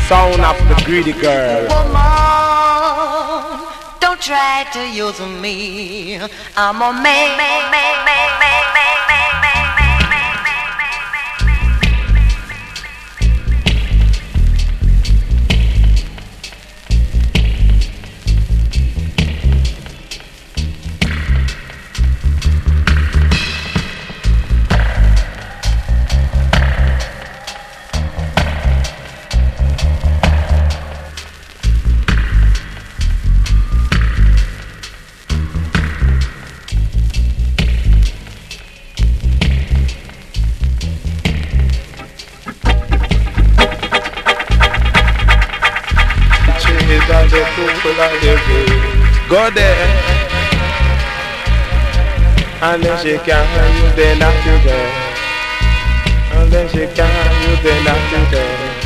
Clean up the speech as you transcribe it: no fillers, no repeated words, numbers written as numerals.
sound of the greedy girl. Woman, don't try to use me. I'm a man. Go there, unless you can, you then not to there. Unless you can, you then not to there.